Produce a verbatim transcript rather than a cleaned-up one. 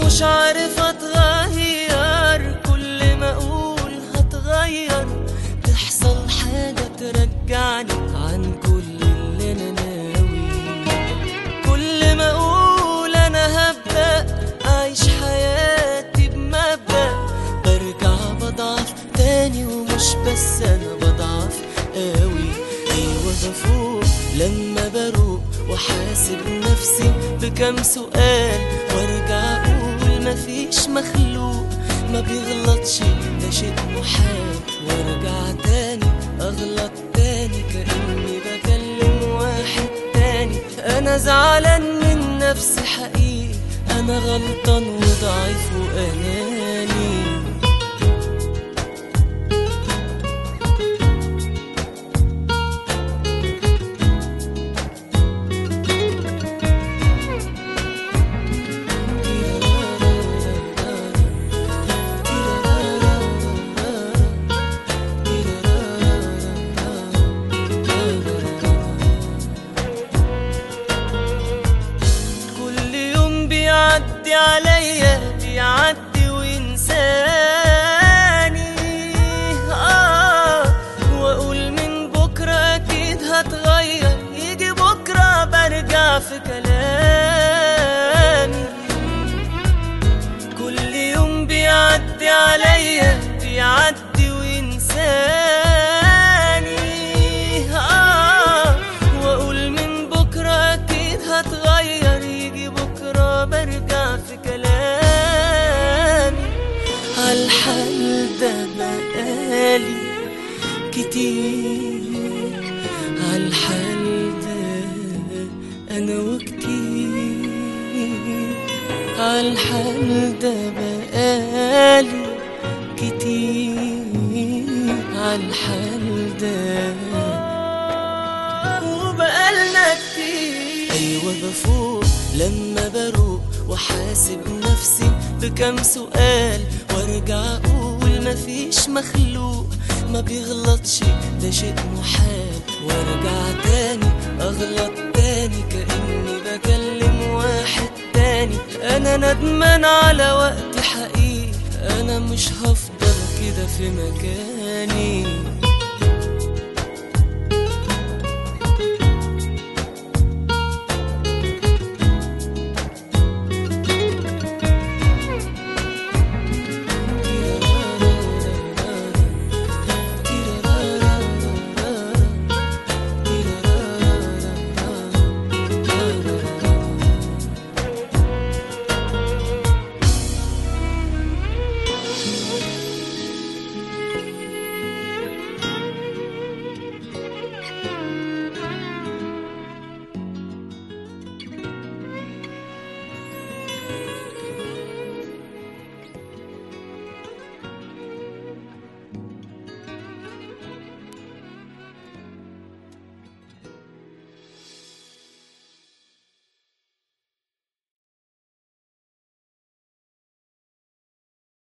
مش عارف اتغير، كل ما اقول هتغير تحصل حاجة ترجعني عن كل اللي انا ناوي. كل ما اقول انا هبدأ اعيش حياتي بمبدأ برجع بضعف تاني، ومش بس انا بضعف قوي. ايوه بفوق لما بروق وحاسب نفسي بكم سؤال، وارجع اقول مفيش مخلوق ما بيغلطش ده شيء محال، وارجع تاني اغلط تاني كأني بكلم واحد تاني. انا زعلان من نفسي حقيقي، انا غلطان وضعيف واناني. بيعدي عليا بيعدي وينساني، آه واقول من بكرة اكيد هتغير، يجي بكرة برجع في كلامي. كل يوم بيعدي عليا بيعدي وينساني، آه واقول من بكرة اكيد هتغير، يجي بكرة برجع في كلامي. عالحال ده بقالي كتير، عالحال ده انا وكتير، عالحال ده بقالي كتير، عالحال ده وبقالنا كتير. ايوه بفوق لما بروق وحاسب نفسي بكم سؤال، وارجع اقول مفيش مخلوق ما بيغلطش ده شيء محال، وارجع تاني اغلط تاني كأني بكلم واحد تاني. انا ندمان على وقت حقيقي، انا مش هفضل كده في مكاني.